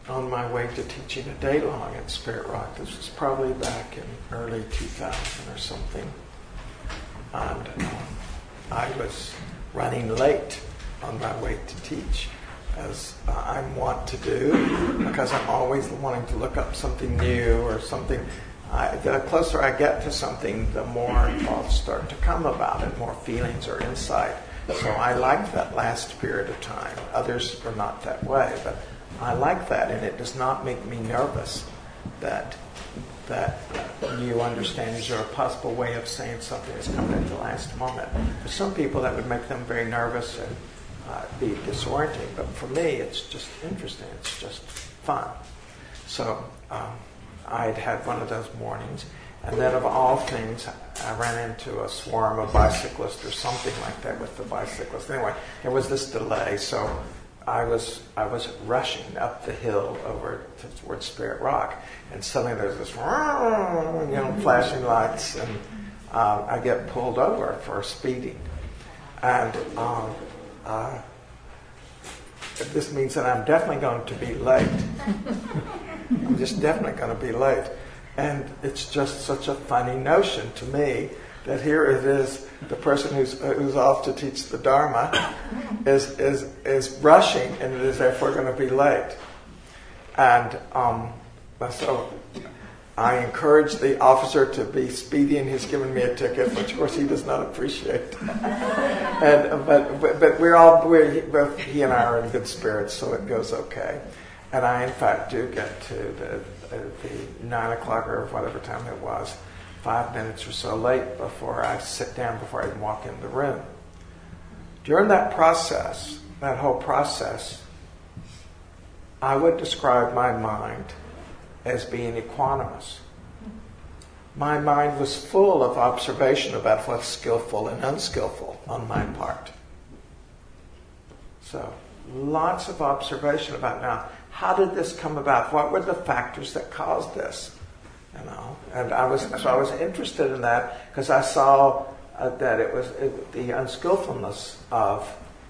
on my way to teaching a day long at Spirit Rock. This was probably back in early 2000 or something. And I was running late on my way to teach, as I want to do, because I'm always wanting to look up something new or something. The closer I get to something, the more thoughts start to come about it, more feelings or insight. So I like that last period of time. Others are not that way, but I like that, and it does not make me nervous that new understandings are a possible way of saying something that's coming at the last moment. For some people, that would make them very nervous and be disorienting, but for me, it's just interesting. It's just fun. So I'd had one of those mornings, and then of all things, I ran into a swarm of bicyclists or something like that with the bicyclists. Anyway, there was this delay, so I was rushing up the hill over towards Spirit Rock, and suddenly there's this, flashing lights, and I get pulled over for speeding. And this means that I'm definitely going to be late. I'm just definitely going to be late. And it's just such a funny notion to me that here it is, the person who's off to teach the Dharma is rushing and is therefore going to be late. And so I encourage the officer to be speedy, and he's given me a ticket, which of course he does not appreciate. But both he and I are in good spirits, so it goes okay. And I, in fact, do get to the 9 o'clock or whatever time it was, 5 minutes or so late before I sit down, before I even walk in the room. During that process, that whole process, I would describe my mind as being equanimous. My mind was full of observation about what's skillful and unskillful on my part. So, lots of observation about, now, how did this come about? What were the factors that caused this? And I was interested in that because I saw that it was the unskillfulness of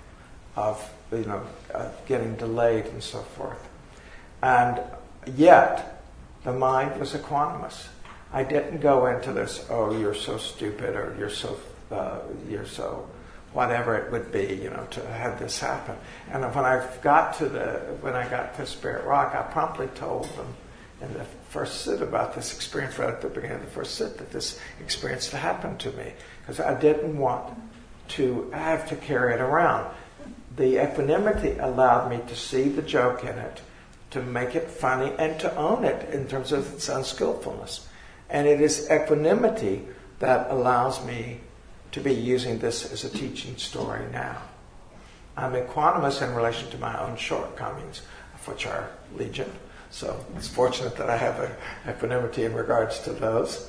getting delayed and so forth. And yet, the mind was equanimous. I didn't go into this, oh, you're so stupid, or you're so whatever it would be, to have this happen. And when I got to Spirit Rock, I promptly told them in the first sit about this experience, right at the beginning of the first sit, that this experience had happened to me, because I didn't want to have to carry it around. The equanimity allowed me to see the joke in it, to make it funny, and to own it in terms of its unskillfulness. And it is equanimity that allows me to be using this as a teaching story now. I'm equanimous in relation to my own shortcomings, of which are legion. So it's fortunate that I have equanimity in regards to those.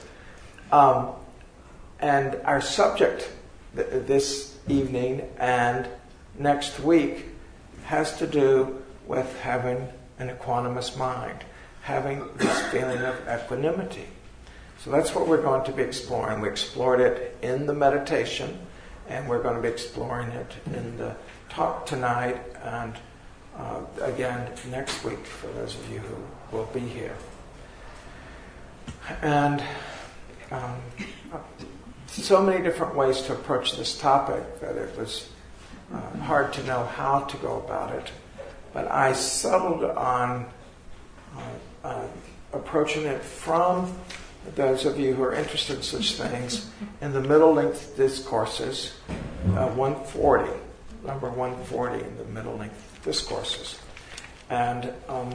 And our subject this evening and next week has to do with having an equanimous mind, having this feeling of equanimity. So that's what we're going to be exploring. We explored it in the meditation, and we're going to be exploring it in the talk tonight and again next week for those of you who will be here. And so many different ways to approach this topic that it was hard to know how to go about it. But I settled on approaching it from those of you who are interested in such things in the middle-length discourses, 140, number 140 in the middle-length discourses. And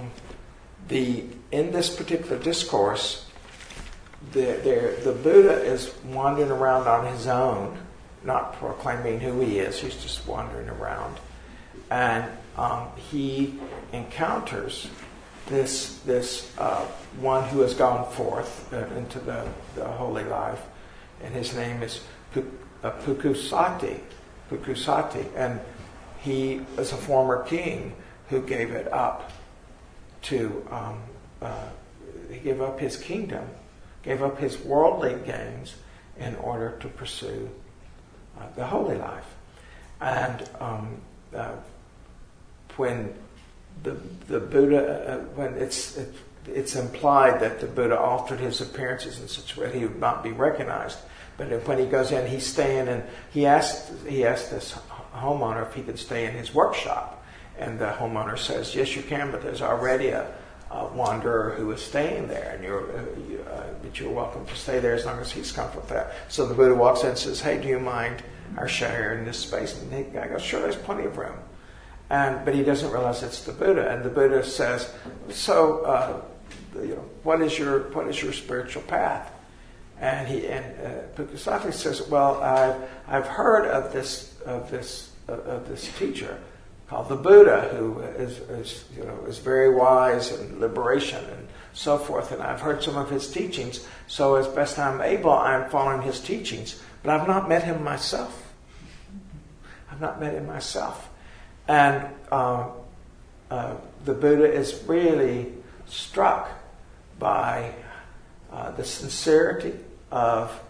in this particular discourse, the Buddha is wandering around on his own, not proclaiming who he is. He's just wandering around. And he encounters this one who has gone forth into the holy life, and his name is Pukusati, and he is a former king who gave it up to he gave up his kingdom, gave up his worldly gains in order to pursue the holy life. And when the Buddha, when it's implied that the Buddha altered his appearances in such a way that he would not be recognized. But when he goes in, he's staying in. He asked this homeowner if he could stay in his workshop, and the homeowner says, "Yes, you can, but there's already a wanderer who is staying there, and but you're welcome to stay there as long as he's comfortable with that." So the Buddha walks in and says, "Hey, do you mind our sharing this space?" And the guy goes, "Sure, there's plenty of room." But he doesn't realize it's the Buddha, and the Buddha says, "So, what is your spiritual path?" And Bodhisattva says, "Well, I've heard of this teacher called the Buddha, who is very wise in liberation and so forth. And I've heard some of his teachings. So as best I'm able, I'm following his teachings. But I've not met him myself. And the Buddha is really struck by the sincerity of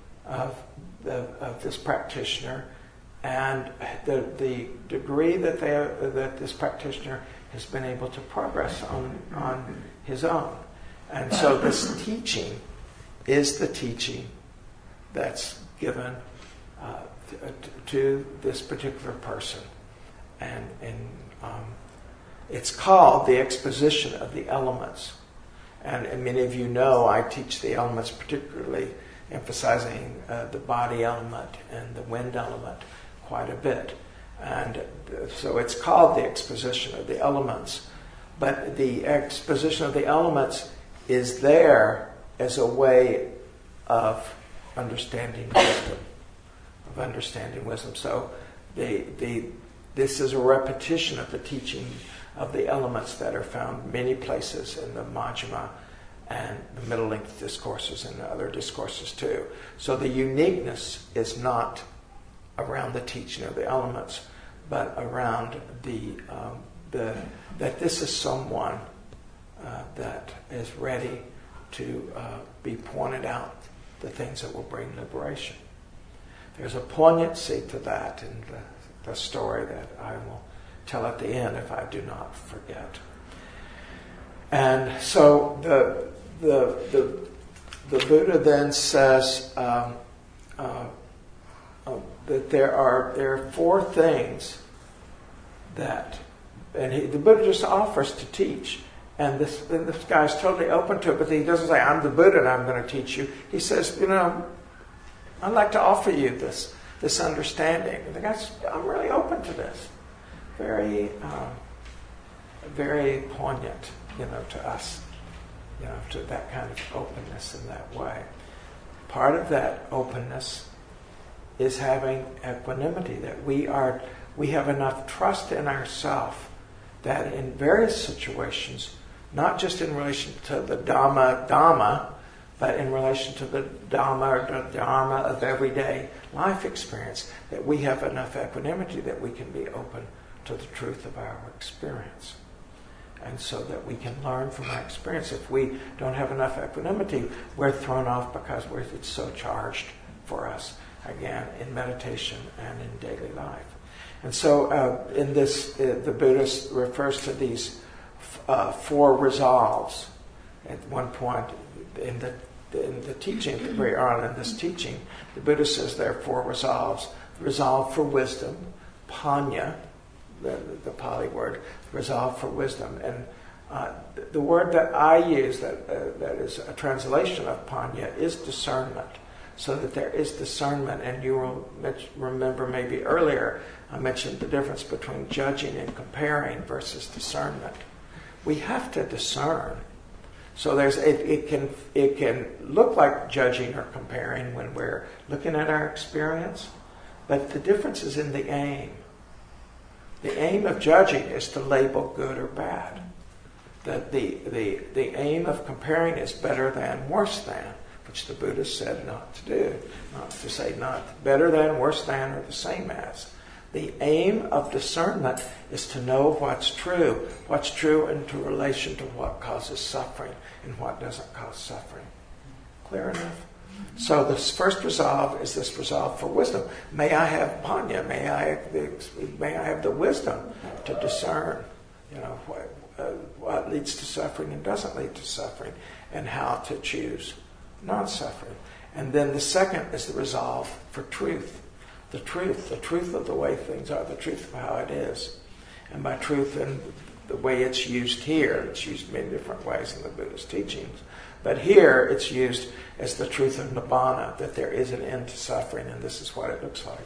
this practitioner and the degree that this practitioner has been able to progress on his own. And so this teaching is the teaching that's given to this particular person. And it's called the exposition of the elements. And many of you know I teach the elements, particularly emphasizing the body element and the wind element quite a bit. And so it's called the exposition of the elements. But the exposition of the elements is there as a way of understanding wisdom. So this is a repetition of the teaching of the elements that are found many places in the Majjhima and the Middle Length discourses and the other discourses too. So the uniqueness is not around the teaching of the elements, but around that this is someone that is ready to be pointed out the things that will bring liberation. There's a poignancy to that in the story that I will tell at the end if I do not forget. And so the Buddha then says that there are four things that, and the Buddha just offers to teach. And this guy's totally open to it, but he doesn't say, "I'm the Buddha and I'm going to teach you." He says, "I'd like to offer you this understanding." And the guy's, "I'm really open to this." Very, very poignant, to us, to that kind of openness in that way. Part of that openness is having equanimity, that we have enough trust in ourselves that in various situations, not just in relation to the Dhamma, but in relation to the Dhamma or the Dharma of everyday life experience, that we have enough equanimity that we can be open to the truth of our experience. And so that we can learn from our experience. If we don't have enough equanimity, we're thrown off because it's so charged for us, again, in meditation and in daily life. And so in this, the Buddha refers to these four resolves. At one point in the teaching, very early in this teaching, the Buddha says there are four resolves. Resolve for wisdom, panya, the Pali word, resolve for wisdom. And the word that I use that is a translation of panya is discernment. So that there is discernment, and you will remember maybe earlier I mentioned the difference between judging and comparing versus discernment. We have to discern. So it can look like judging or comparing when we're looking at our experience, but the difference is in the aim. The aim of judging is to label good or bad. That the aim of comparing is better than, worse than, which the Buddha said not to do. Not to say not better than, worse than, or the same as. The aim of discernment is to know what's true in relation to what causes suffering and what doesn't cause suffering. Clear enough? So this first resolve is this resolve for wisdom. May I have panya, may I have the wisdom to discern what leads to suffering and doesn't lead to suffering, and how to choose non-suffering. And then the second is the resolve for truth. The truth of the way things are, the truth of how it is. And by truth, and the way it's used here, it's used many different ways in the Buddhist teachings. But here it's used as the truth of Nibbana, that there is an end to suffering, and this is what it looks like.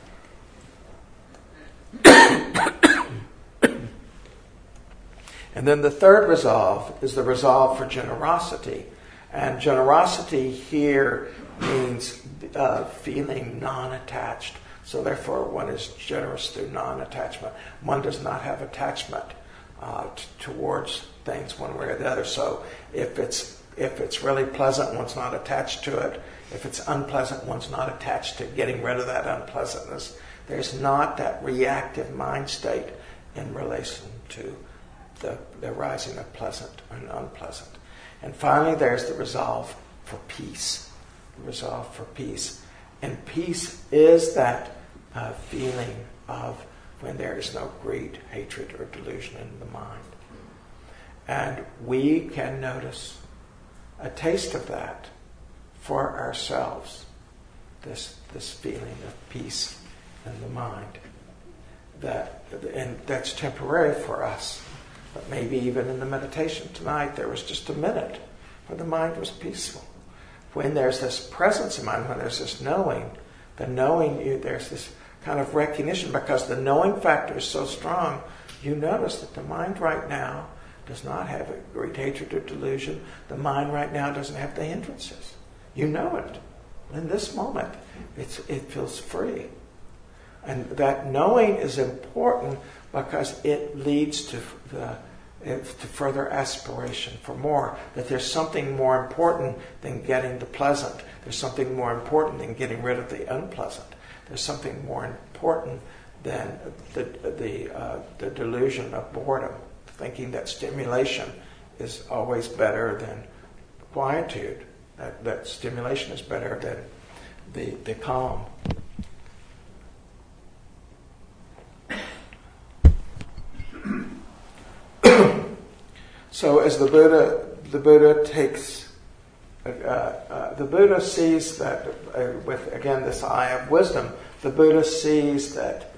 And then the third resolve is the resolve for generosity. And generosity here means feeling non-attached. So therefore one is generous through non-attachment. One does not have attachment towards things one way or the other. So if it's really pleasant, one's not attached to it. If it's unpleasant, one's not attached to getting rid of that unpleasantness. There's not that reactive mind state in relation to the rising of pleasant and unpleasant. And finally, there's the resolve for peace. The resolve for peace. And peace is that feeling of when there is no greed, hatred, or delusion in the mind. And we can notice a taste of that for ourselves, this feeling of peace in the mind. And that's temporary for us. But maybe even in the meditation tonight, there was just a minute where the mind was peaceful. When there's this presence in mind, when there's this knowing, there's this kind of recognition, because the knowing factor is so strong, you notice that the mind right now does not have a great hatred or delusion. The mind right now doesn't have the hindrances. You know it. In this moment, it feels free. And that knowing is important because it leads to further aspiration for more. That there's something more important than getting the pleasant. There's something more important than getting rid of the unpleasant. There's something more important than the delusion of boredom, thinking that stimulation is always better than quietude. That stimulation is better than the calm. So as the Buddha takes, the Buddha sees that with again this eye of wisdom, the Buddha sees that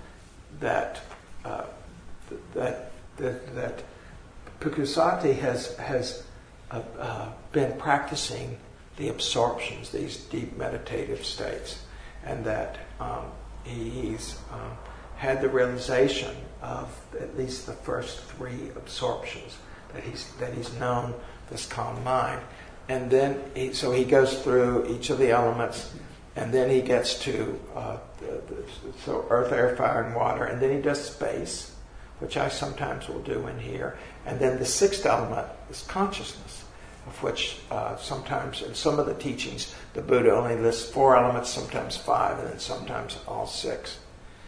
Pukusati has been practicing the absorptions, these deep meditative states, and that he's had the realization of at least the first three absorptions, that he's known this calm mind. And then he goes through each of the elements, and then he gets to so earth, air, fire, and water, and then he does space, which I sometimes will do in here. And then the sixth element is consciousness, of which sometimes in some of the teachings the Buddha only lists 4 elements, sometimes 5, and then sometimes all 6.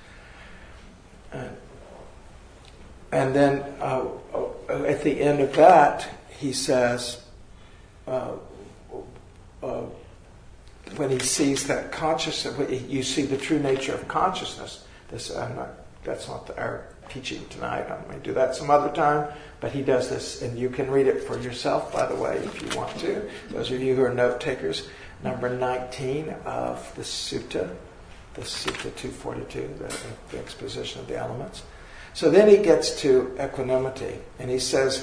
And then at the end of that, he says, when he sees that consciousness, you see the true nature of consciousness. That's not our teaching tonight. I'm going to do that some other time. But he does this, and you can read it for yourself, by the way, if you want to. Those of you who are note takers, number 19 of the Sutta 242, the exposition of the elements. So then he gets to equanimity, and he says,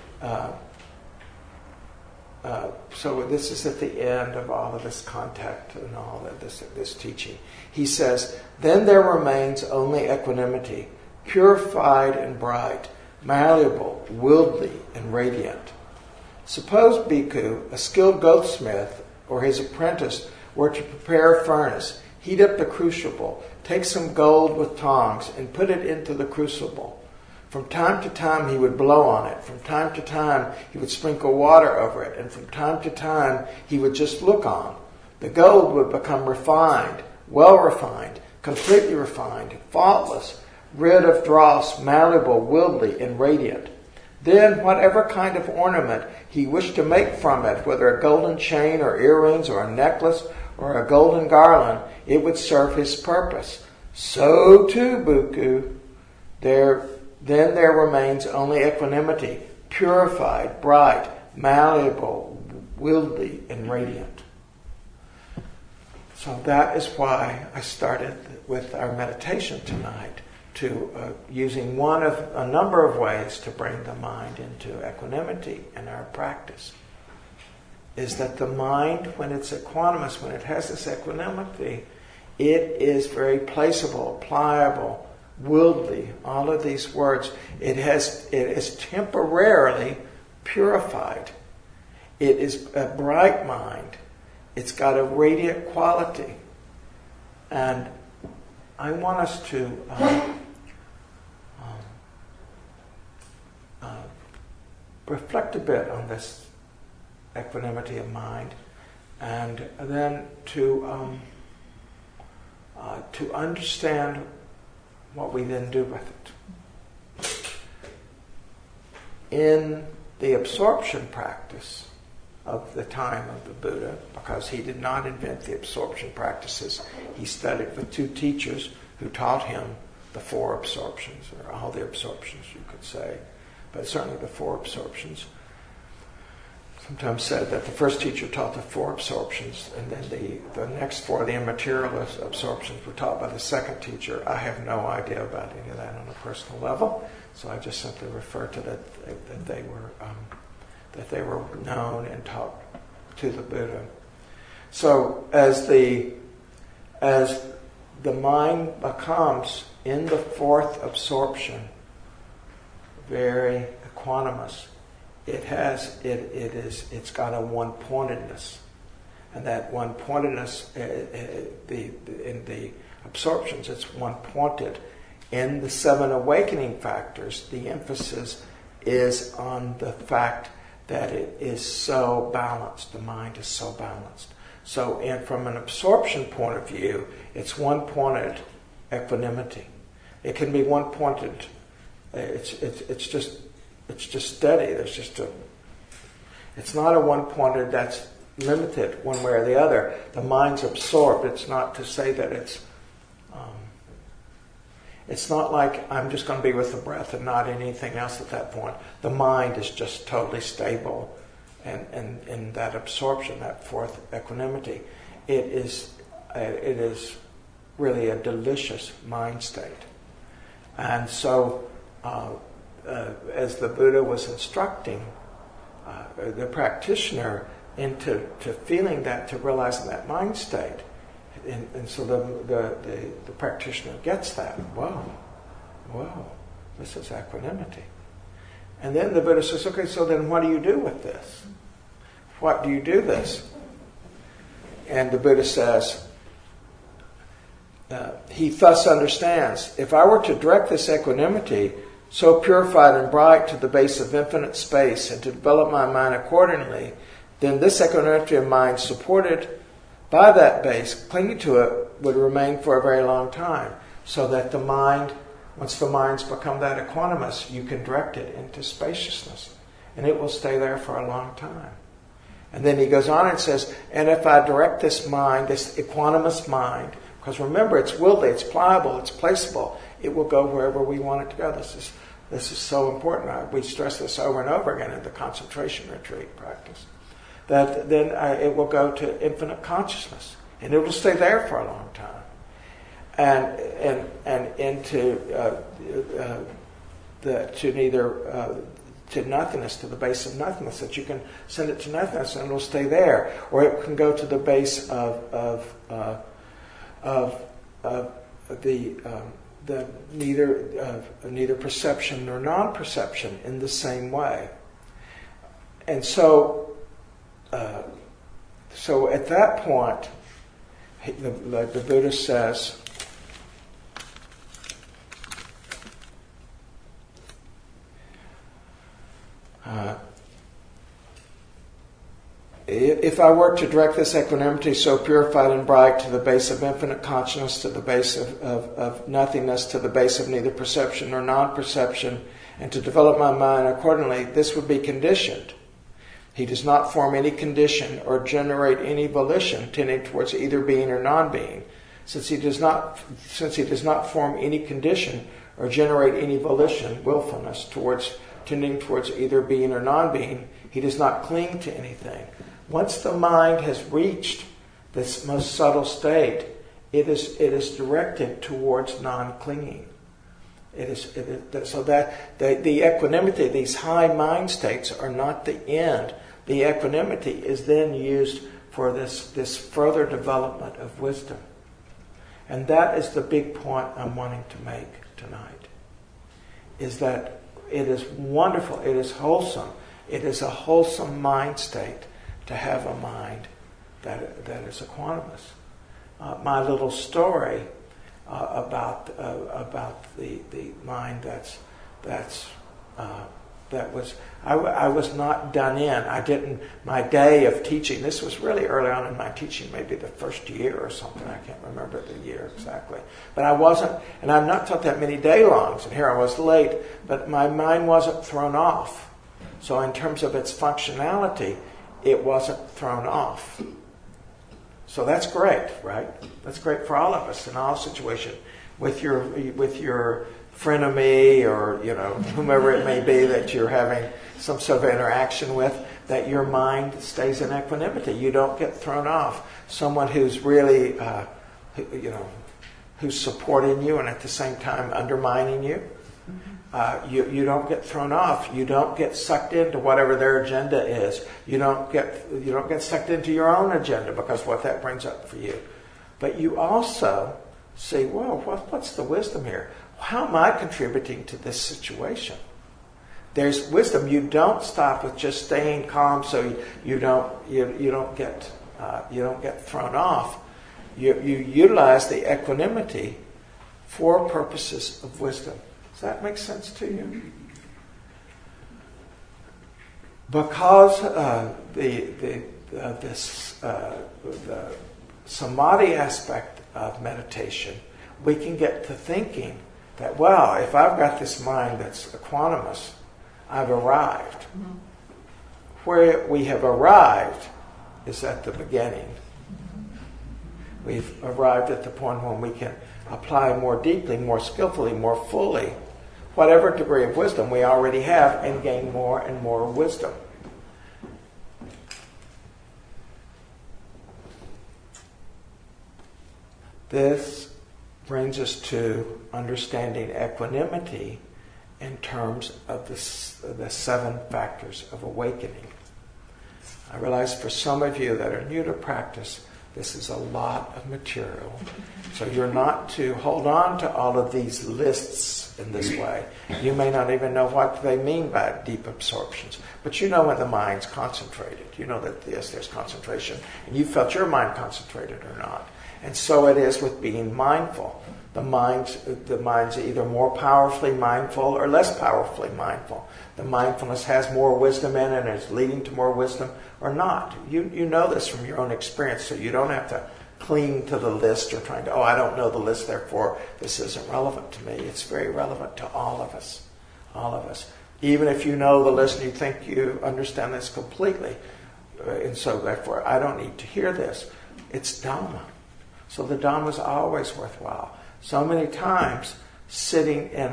so this is at the end of all of this contact and all of this teaching. He says, then there remains only equanimity, purified and bright, malleable, worldly, and radiant. Suppose Bhikkhu, a skilled goldsmith, or his apprentice, were to prepare a furnace, heat up the crucible, take some gold with tongs, and put it into the crucible. From time to time he would blow on it. From time to time he would sprinkle water over it. And from time to time he would just look on. The gold would become refined, well refined, completely refined, faultless, rid of dross, malleable, worldly, and radiant. Then whatever kind of ornament he wished to make from it, whether a golden chain or earrings or a necklace or a golden garland, it would serve his purpose. So too, Bhikkhu, there then there remains only equanimity, purified, bright, malleable, wieldy, and radiant. So that is why I started with our meditation tonight, to using one of a number of ways to bring the mind into equanimity in our practice. Is that the mind, when it's equanimous, when it has this equanimity, it is very placeable, pliable, wieldy, all of these words. It is temporarily purified. It is a bright mind. It's got a radiant quality. And I want us to reflect a bit on this equanimity of mind, and then to understand what we then do with it. In the absorption practice of the time of the Buddha, because he did not invent the absorption practices, he studied with two teachers who taught him the four absorptions, or all the absorptions you could say, but certainly the four absorptions. Sometimes said that the first teacher taught the four absorptions, and then the next four, the immaterial absorptions, were taught by the second teacher. I have no idea about any of that on a personal level, so I just simply refer to that they were known and taught to the Buddha. So as the mind becomes in the fourth absorption very equanimous, it's got a one-pointedness, and that one-pointedness in the absorptions, it's one-pointed. In the 7 awakening factors, the emphasis is on the fact that it is so balanced. The mind is so balanced. So, from an absorption point of view, it's one-pointed equanimity. It can be one-pointed. It's just steady. It's not a one-pointed that's limited one way or the other. The mind's absorbed. It's not to say that it's not like I'm just going to be with the breath and not anything else at that point. The mind is just totally stable, and in that absorption, that fourth equanimity, it is really a delicious mind state. And so, as the Buddha was instructing the practitioner into feeling that, to realizing that mind state, and so the practitioner gets that. Whoa, this is equanimity. And then the Buddha says, okay, so then what do you do with this? What do you do this? And the Buddha says, he thus understands, if I were to direct this equanimity so purified and bright to the base of infinite space, and to develop my mind accordingly, then this equanimity of mind, supported by that base, clinging to it, would remain for a very long time. So that the mind, once the mind's become that equanimous, you can direct it into spaciousness, and it will stay there for a long time. And then he goes on and says, and if I direct this mind, this equanimous mind, because remember, it's wieldy, it's pliable, it's placeable, it will go wherever we want it to go. This is so important. We stress this over and over again in the concentration retreat practice. That then it will go to infinite consciousness, and it will stay there for a long time, and into to nothingness, to the base of nothingness. That you can send it to nothingness, and it will stay there, or it can go to the base of the neither perception nor non-perception in the same way, and so at that point, the Buddha says, if I were to direct this equanimity so purified and bright to the base of infinite consciousness, to the base of nothingness, to the base of neither perception nor non-perception, and to develop my mind accordingly, this would be conditioned. He does not form any condition or generate any volition tending towards either being or non-being. Since he does not form any condition or generate any volition, willfulness, tending towards either being or non-being. He does not cling to anything. Once the mind has reached this most subtle state, it is directed towards non-clinging. So that the equanimity, these high mind states, are not the end. The equanimity is then used for this further development of wisdom. And that is the big point I'm wanting to make tonight, is that it is wonderful, it is wholesome, it is a wholesome mind state to have a mind that is equanimous. My little story about the mind I was not done in. I didn't. My day of teaching. This was really early on in my teaching, maybe the first year or something. I can't remember the year exactly. But I wasn't, and I've not taught that many day longs. And here I was late, but my mind wasn't thrown off. So in terms of its functionality, it wasn't thrown off. So that's great, right? That's great for all of us in all situations. With your frenemy or whomever it may be that you're having some sort of interaction with, that your mind stays in equanimity. You don't get thrown off. Someone who's really, who's supporting you and at the same time undermining you, you don't get thrown off. You don't get sucked into whatever their agenda is. You don't get sucked into your own agenda because what that brings up for you. But you also say, well, what's the wisdom here? How am I contributing to this situation? There's wisdom. You don't stop with just staying calm, so you don't get thrown off. You utilize the equanimity for purposes of wisdom. Does that make sense to you? Because the samadhi aspect of meditation, we can get to thinking that, well, if I've got this mind that's equanimous, I've arrived. Mm-hmm. Where we have arrived is at the beginning. Mm-hmm. We've arrived at the point when we can apply more deeply, more skillfully, more fully, whatever degree of wisdom we already have, and gain more and more wisdom. This brings us to understanding equanimity in terms of the 7 factors of awakening. I realize for some of you that are new to practice, this is a lot of material. So you're not to hold on to all of these lists in this way. You may not even know what they mean by deep absorptions. But you know when the mind's concentrated. You know that yes, there's concentration. And you felt your mind concentrated or not. And so it is with being mindful. The mind's either more powerfully mindful or less powerfully mindful. The mindfulness has more wisdom in it and is leading to more wisdom or not. You know this from your own experience, so you don't have to cling to the list or trying to, I don't know the list, therefore this isn't relevant to me. It's very relevant to all of us. All of us. Even if you know the list and you think you understand this completely, and so therefore I don't need to hear this. It's Dhamma. So the Dhamma is always worthwhile. So many times, sitting in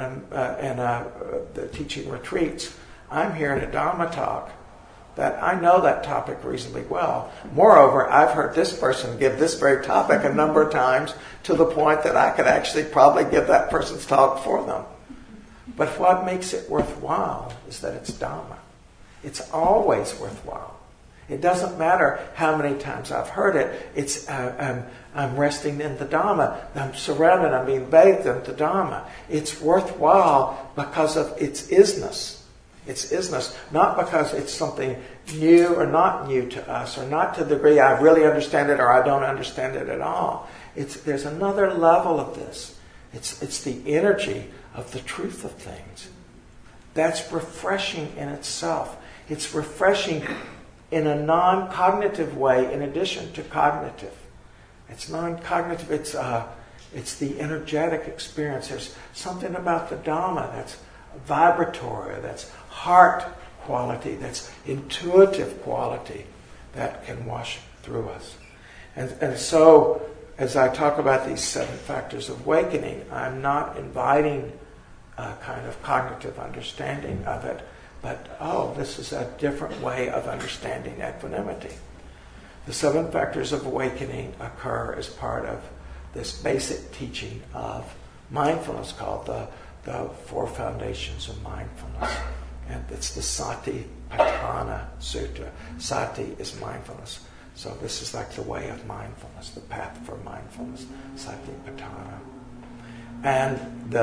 the teaching retreats, I'm hearing a Dhamma talk that I know that topic reasonably well. Moreover, I've heard this person give this very topic a number of times to the point that I could actually probably give that person's talk for them. But what makes it worthwhile is that it's Dhamma. It's always worthwhile. It doesn't matter how many times I've heard it. It's I'm resting in the Dhamma. I'm surrounded. I'm being bathed in the Dhamma. It's worthwhile because of its isness. Its isness, not because it's something new or not new to us, or not to the degree I really understand it or I don't understand it at all. There's another level of this. It's the energy of the truth of things. That's refreshing in itself. It's refreshing in a non-cognitive way in addition to cognitive. It's non-cognitive. It's the energetic experience. There's something about the Dhamma that's vibratory, that's heart quality, that's intuitive quality that can wash through us. And so, as I talk about these 7 factors of awakening, I'm not inviting a kind of cognitive understanding of it, but this is a different way of understanding equanimity. The 7 factors of awakening occur as part of this basic teaching of mindfulness called the 4 foundations of mindfulness. And it's the Satipatthana Sutta. Sati is mindfulness. So this is like the way of mindfulness, the path for mindfulness, Satipatthana. And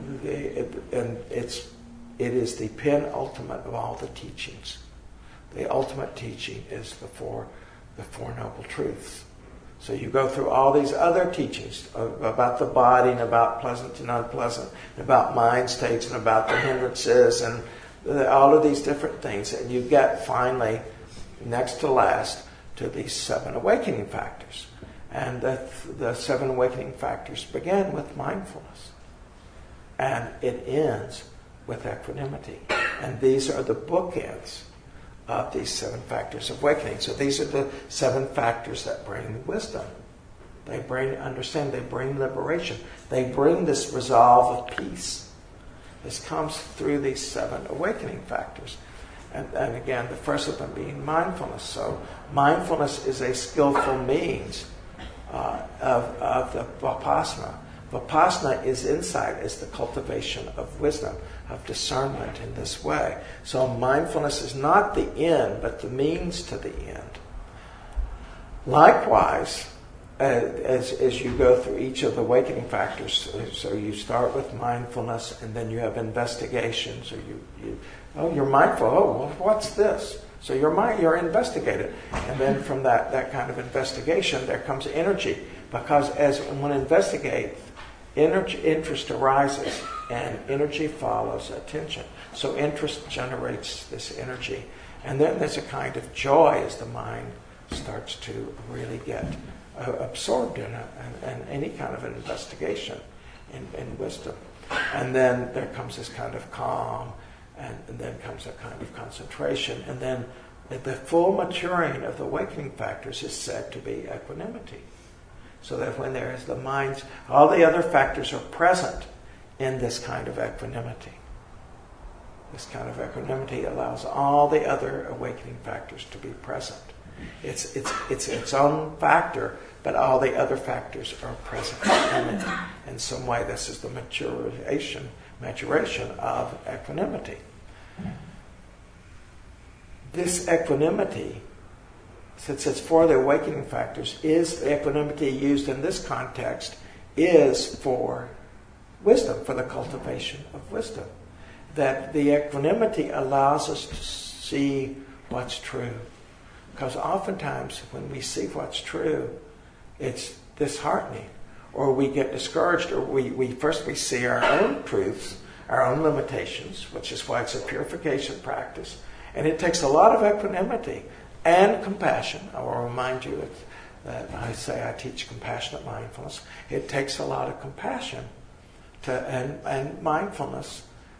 it is the penultimate of all the teachings. The ultimate teaching is the four Noble Truths. So you go through all these other teachings about the body and about pleasant and unpleasant, and about mind states and about the hindrances and all of these different things, and you get finally, next to last, to these 7 awakening factors. And the 7 awakening factors begin with mindfulness. And it ends with equanimity. And these are the bookends of these 7 factors of awakening. So these are the 7 factors that bring wisdom. They bring understanding. They bring liberation. They bring this resolve of peace. This comes through these 7 awakening factors. And again, the first of them being mindfulness. So mindfulness is a skillful means of the Vipassana. Vipassana is insight, is the cultivation of wisdom, of discernment in this way. So mindfulness is not the end, but the means to the end. Likewise, as you go through each of the awakening factors, so you start with mindfulness, and then you have investigation. So you're mindful. Well, what's this? So you're investigated, and then from that kind of investigation, there comes energy, because as one investigates, interest arises, and energy follows attention. So interest generates this energy, and then there's a kind of joy as the mind starts to really get absorbed in any kind of an investigation in wisdom. And then there comes this kind of calm, and then comes a kind of concentration, and then the full maturing of the awakening factors is said to be equanimity. So that when there is the mind's, all the other factors are present in this kind of equanimity. This kind of equanimity allows all the other awakening factors to be present. It's its own factor, but all the other factors are present in it. In some way, this is the maturation of equanimity. This equanimity, since it's for the awakening factors, is the equanimity used in this context is for wisdom, for the cultivation of wisdom. That the equanimity allows us to see what's true. Because oftentimes when we see what's true, it's disheartening, or we get discouraged, or we see our own truths, our own limitations, which is why it's a purification practice. And it takes a lot of equanimity and compassion. I will remind you that I say I teach compassionate mindfulness. It takes a lot of compassion and mindfulness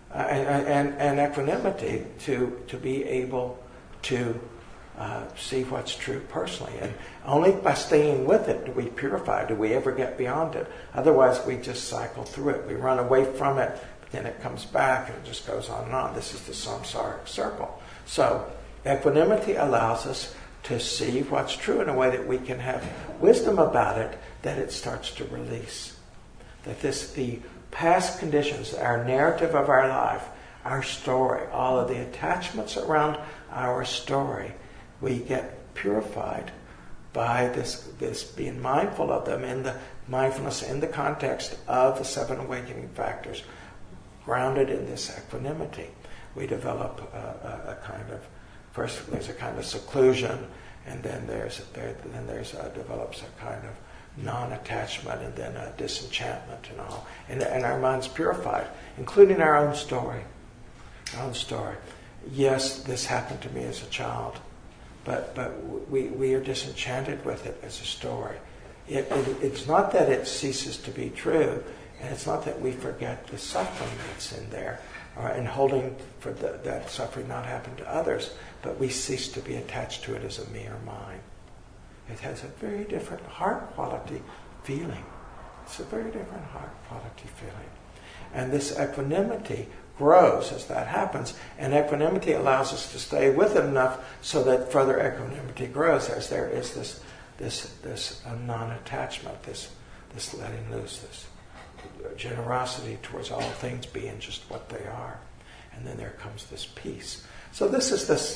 and equanimity to be able to see what's true personally. And only by staying with it do we purify, do we ever get beyond it. Otherwise we just cycle through it. We run away from it, but then it comes back and it just goes on and on. This is the samsaric circle. So equanimity allows us to see what's true in a way that we can have wisdom about it, that it starts to release. That the past conditions, our narrative of our life, our story, all of the attachments around our story, we get purified by this being mindful of them, in the mindfulness in the context of the 7 awakening factors, grounded in this equanimity. We develop a kind of, first there's a kind of seclusion, and then develops a kind of non-attachment, and then a disenchantment and all. And our mind's purified, including our own story. Our own story. Yes, this happened to me as a child, but we are disenchanted with it as a story. It's not that it ceases to be true, and it's not that we forget the suffering that's in there, and holding for that suffering not happen to others, but we cease to be attached to it as a mere mind. It has a very different heart quality feeling. It's a very different heart quality feeling. And this equanimity grows as that happens, and equanimity allows us to stay with it enough so that further equanimity grows as there is this non-attachment, this letting loose, this generosity towards all things being just what they are, and then there comes this peace. So this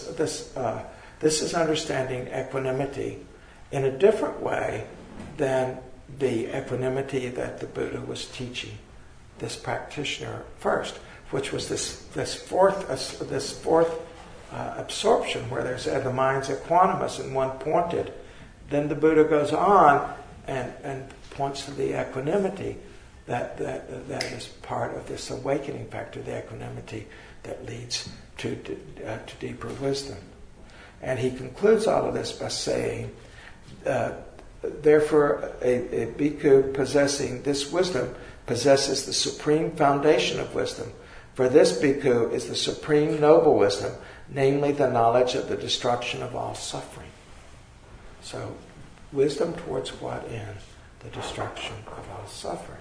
is understanding equanimity in a different way than the equanimity that the Buddha was teaching this practitioner first, which was this fourth absorption where they said the mind's equanimous and one pointed. Then the Buddha goes on and points to the equanimity that is part of this awakening factor, the equanimity that leads to deeper wisdom. And he concludes all of this by saying, therefore a bhikkhu possessing this wisdom possesses the supreme foundation of wisdom. For this bhikkhu is the supreme noble wisdom, namely the knowledge of the destruction of all suffering. So, wisdom towards what end? The destruction of all suffering.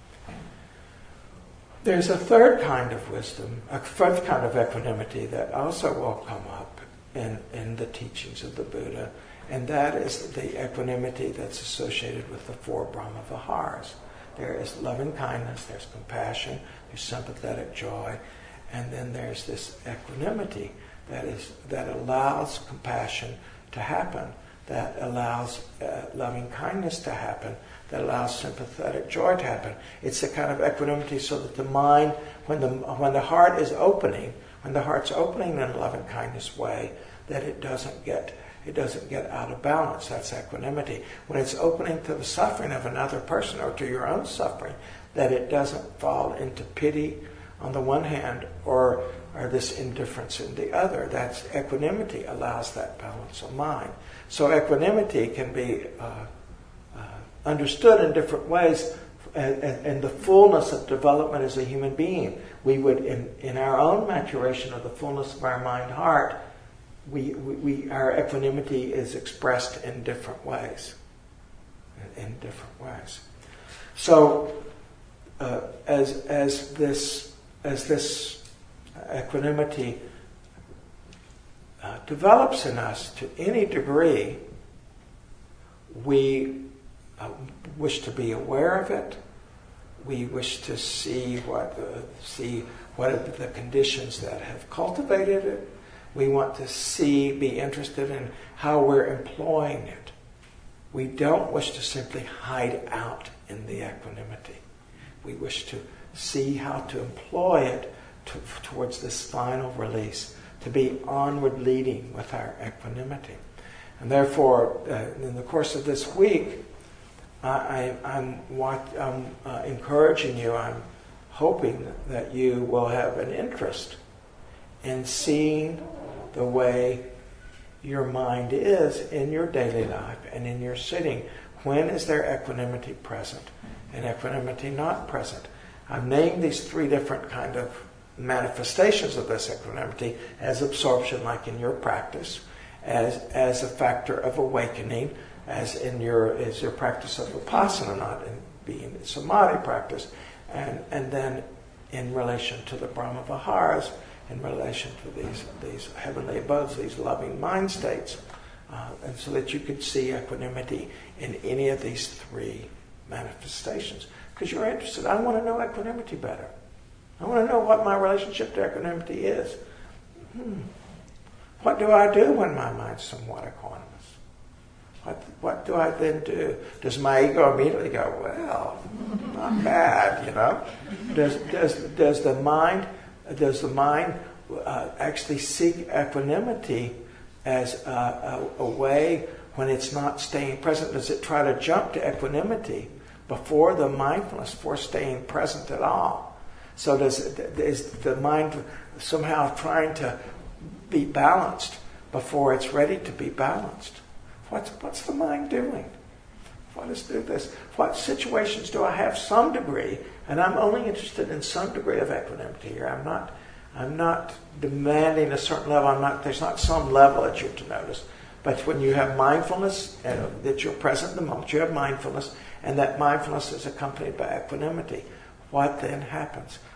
There's a third kind of wisdom, a fourth kind of equanimity that also will come up in the teachings of the Buddha, and that is the equanimity that's associated with the four Brahma Viharas. There is loving kindness, there's compassion, there's sympathetic joy, and then there's this equanimity that allows compassion to happen, that allows loving kindness to happen, that allows sympathetic joy to happen. It's the kind of equanimity so that the mind, when the heart is opening, when the heart's opening in a loving kindness way, that it doesn't get out of balance. That's equanimity. When it's opening to the suffering of another person or to your own suffering, that it doesn't fall into pity on the one hand or this indifference in the other. That's equanimity allows that balance of mind. So equanimity can be understood in different ways, and the fullness of development as a human being. We would, in our own maturation of the fullness of our mind-heart, our equanimity is expressed in different ways. So, as this equanimity develops in us to any degree, we wish to be aware of it. We wish to see what are the conditions that have cultivated it. We want to be interested in how we're employing it. We don't wish to simply hide out in the equanimity. We wish to see how to employ it towards this final release, to be onward leading with our equanimity. And therefore, in the course of this week, I'm encouraging you, I'm hoping that you will have an interest in seeing the way your mind is in your daily life and in your sitting. When is there equanimity present and equanimity not present? I've named these three different kind of manifestations of this equanimity as absorption, like in your practice, as a factor of awakening, as your practice of vipassana, not in being samadhi practice, and then in relation to the Brahma Viharas, in relation to these heavenly abodes, these loving mind states, and so that you could see equanimity in any of these three manifestations. Because you're interested. I want to know equanimity better. I want to know what my relationship to equanimity is. What do I do when my mind's somewhat equanimous? What do I then do? Does my ego immediately go, well, not bad, you know? Does the mind actually seek equanimity as a way when it's not staying present? Does it try to jump to equanimity before the mindfulness, before staying present at all? So is the mind somehow trying to be balanced before it's ready to be balanced? What's the mind doing? What is this? What situations do I have some degree? And I'm only interested in some degree of equanimity here. I'm not demanding a certain level. There's not some level that you're to notice. But when you have mindfulness, that you're present in the moment, you have mindfulness, and that mindfulness is accompanied by equanimity. What then happens?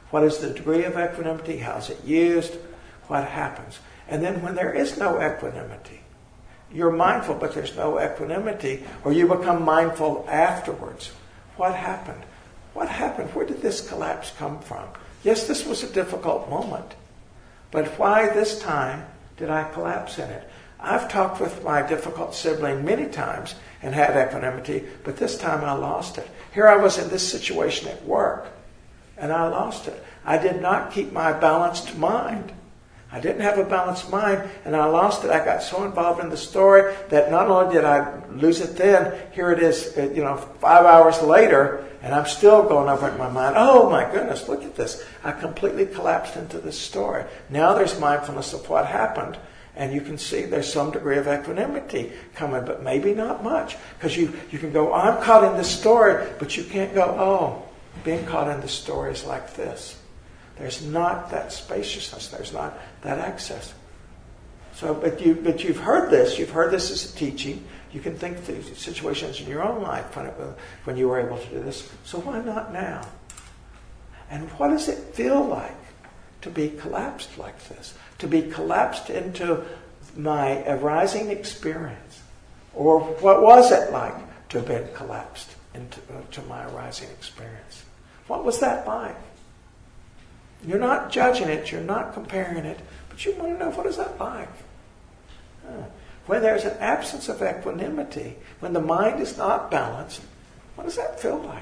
What is the degree of equanimity? How is it used? What happens? And then when there is no equanimity, you're mindful but there's no equanimity, or you become mindful afterwards. What happened? What happened? Where did this collapse come from? Yes, this was a difficult moment. But why this time did I collapse in it? I've talked with my difficult sibling many times and had equanimity, but this time I lost it. Here I was in this situation at work, and I lost it. I did not keep my balanced mind. I didn't have a balanced mind, and I lost it. I got so involved in the story that not only did I lose it then, here it is, 5 hours later, and I'm still going over it in my mind. Oh my goodness, look at this. I completely collapsed into this story. Now there's mindfulness of what happened, and you can see there's some degree of equanimity coming, but maybe not much. Because you can go, I'm caught in this story, but you can't go, oh, being caught in the story is like this. There's not that spaciousness. There's not that access. So, but you've heard this. You've heard this as a teaching. You can think through situations in your own life when you were able to do this. So why not now? And what does it feel like to be collapsed like this? To be collapsed into my arising experience? Or what was it like to have been collapsed into my arising experience? What was that like? You're not judging it, you're not comparing it, but you want to know, what is that like? When there's an absence of equanimity, when the mind is not balanced, what does that feel like?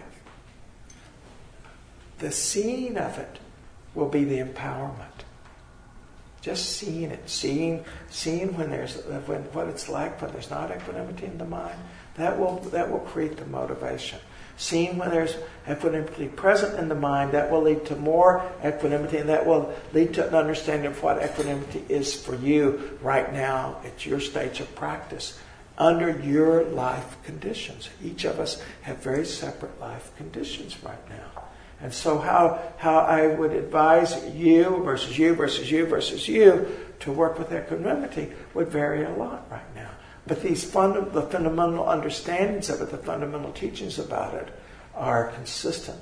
The seeing of it will be the empowerment. Just seeing it, seeing what it's like when there's not equanimity in the mind, that will create the motivation. Seeing when there's equanimity present in the mind, that will lead to more equanimity, and that will lead to an understanding of what equanimity is for you right now at your stage of practice, under your life conditions. Each of us have very separate life conditions right now. And so how I would advise you versus you versus you versus you to work with equanimity would vary a lot right now. But the fundamental understandings of it, the fundamental teachings about it, are consistent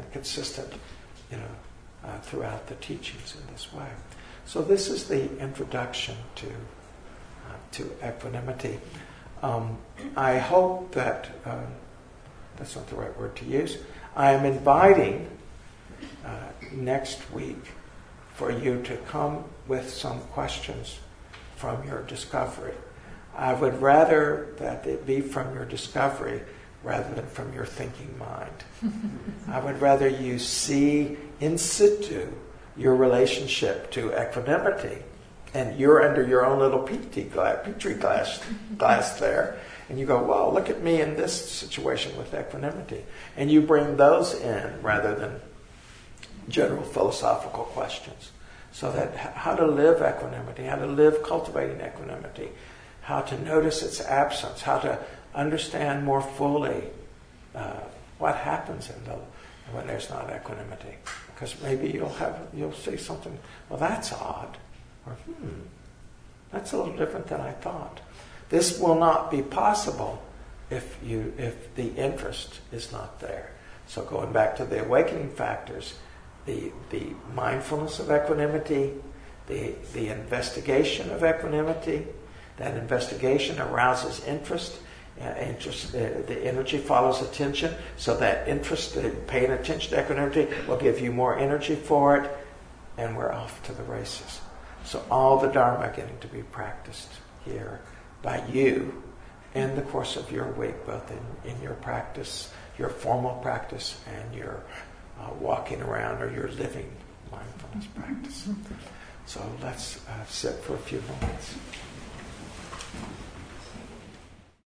throughout the teachings in this way. So this is the introduction to equanimity. I hope that that's not the right word to use. I am inviting next week for you to come with some questions from your discovery. I would rather that it be from your discovery rather than from your thinking mind. I would rather you see in situ your relationship to equanimity, and you're under your own little petri glass there, and you go, well, look at me in this situation with equanimity. And you bring those in rather than general philosophical questions. So that how to live equanimity, how to live cultivating equanimity, how to notice its absence, how to understand more fully what happens when there's not equanimity. Because maybe you'll see something, well, that's odd, or that's a little different than I thought. This will not be possible if the interest is not there. So going back to the awakening factors, the mindfulness of equanimity, the investigation of equanimity. That investigation arouses interest. The energy follows attention, so that interest, paying attention to equanimity, will give you more energy for it, and we're off to the races. So all the Dharma getting to be practiced here by you in the course of your week, both in your practice, your formal practice, and your walking around or your living mindfulness practice. So let's sit for a few moments.